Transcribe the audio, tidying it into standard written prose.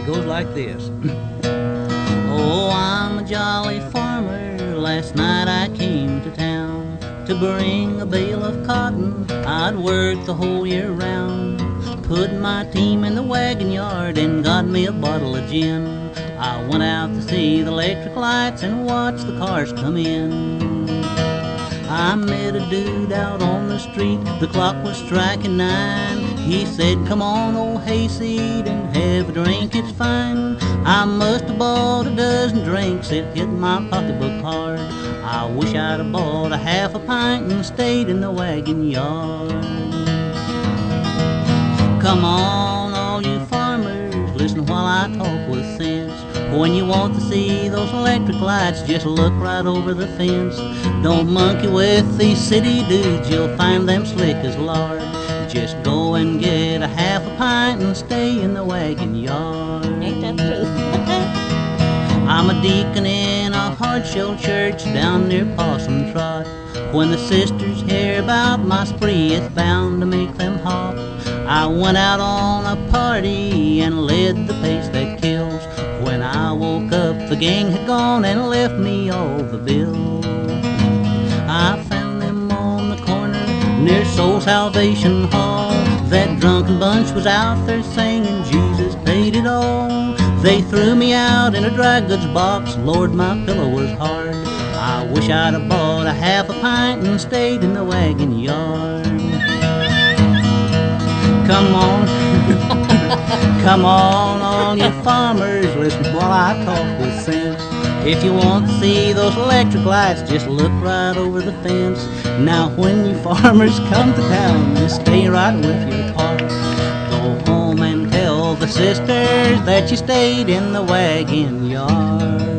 It goes like this. Oh, I'm a jolly farmer. Last night I came to town to bring a bale of cotton. I'd worked the whole year round. Put my team in the wagon yard and got me a bottle of gin. I went out to see the electric lights and watched the cars come in. I met a dude out on the street, the clock was striking 9. He said, come on, old hayseed, and have a drink, it's fine. I must have bought a dozen drinks, it hit my pocketbook hard. I wish I'd have bought a half a pint and stayed in the wagon yard. Come on, all you farmers, listen while I talk with sense. When you want to see those electric lights, just look right over the fence. Don't monkey with these city dudes, you'll find them slick as lard. Just go and get a half a pint and stay in the wagon yard. Ain't that true? I'm a deacon in a hard-shell church down near Possum Trot. When the sisters hear about my spree, it's bound to make them hop. I went out on a party and led the pace that kills. When I woke up, the gang had gone and left me all the bill. I found them on the corner near Soul Salvation Hall. That drunken bunch was out there singing Jesus paid it all. They threw me out in a dry goods box, Lord, my pillow was hard. I wish I'd have bought a half a pint and stayed in the wagon yard. Come on, come on, all you farmers, listen while I talk with sense. If you want to see those electric lights, just look right over the fence. Now when you farmers come to town, just stay right with your talk. Go home and tell the sisters that you stayed in the wagon yard.